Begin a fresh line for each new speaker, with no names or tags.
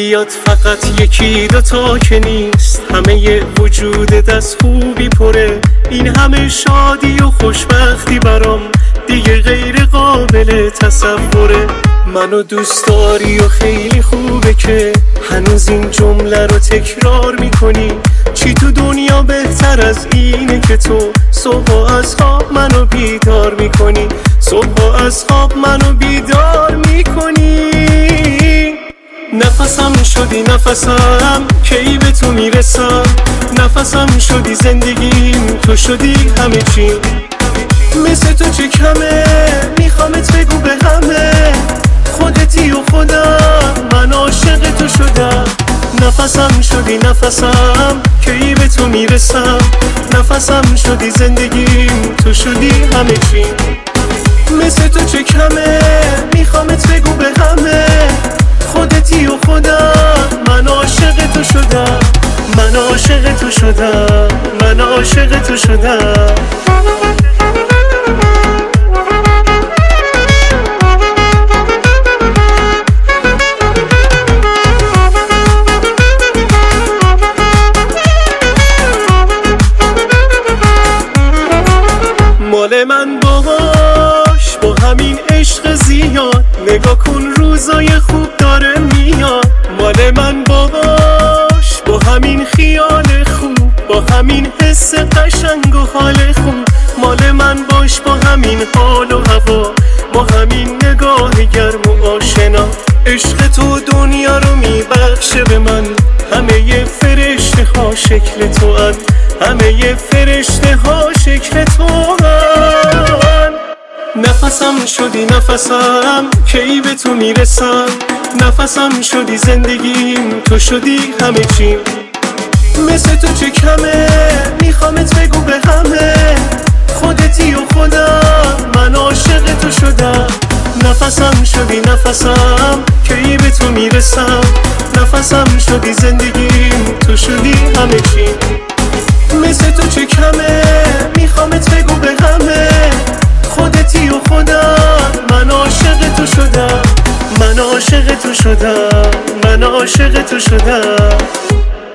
بیاد فقط یکی دوتا که نیست، همه وجودت از خوبی پره. این همه شادی و خوشبختی برام دیگه غیر قابل تصوره. منو دوست داری و خیلی خوبه که هنوز این جمله رو تکرار میکنی. چی تو دنیا بهتر از اینه که تو صبح از خواب منو بیدار میکنی، صبح از خواب منو بیدار میکنی. نفسم شدی نفسم کی به تو میرسم، نفسم شدی زندگیم، تو شدی همه چی. مثل تو چه کمه میخوامت بگو به همه، خودتی و خودم من عاشق تو شدم. نفسم شدی نفسم کی به تو میرسم، نفسم شدی زندگیم، تو شدی همه چی. مثل تو چه کمه میخوامت بگو به همه، خودتی و خودم من عاشق تو شدم، من عاشق تو شدم، من عاشق تو شدم. مال من باهاش با همین عشق زیاد، نگاه کن روزای خوب داره میاد. مال من باهاش با همین خیال خوب، با همین حس قشنگ و حال خوب. مال من باش با همین حال و هوا، با همین نگاه گرم و آشنا. عشق تو دنیا رو میبخشه به من، همه فرشته ها شکل تو ان، همه فرشته ها شکل تو ان. نفسم شدی نفسم کی به تو میرسم، نفسم شدی زندگیم، تو شدی همه چیم. مثل تو چه کمه میخوامت بگو به همه، خودتی و خودم من عاشق تو شدم. نفسم شدی نفسم کی به تو میرسم، نفسم شدی زندگیم، تو شدی همه چی. مثل تو چه کمه میخوامت بگو به همه، خودتی و خودم من عاشق تو شدم، من عاشق تو شدم، من عاشق تو شدم.